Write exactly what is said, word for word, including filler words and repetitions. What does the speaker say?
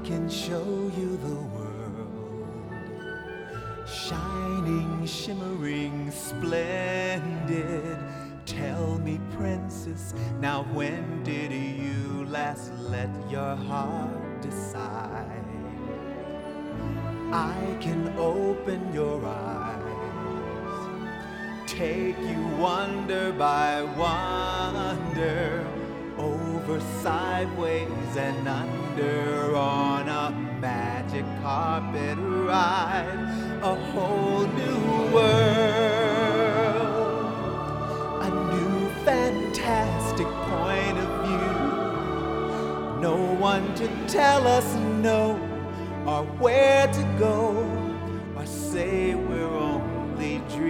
can show you the world, shining, shimmering, splendid. Tell me, princess, now when did you last let your heart decide? I can open your eyes, take you wonder by wonder, over, sideways, and under, on a magic carpet ride, a whole new world, a new fantastic point of view. No one to tell us no or where to go.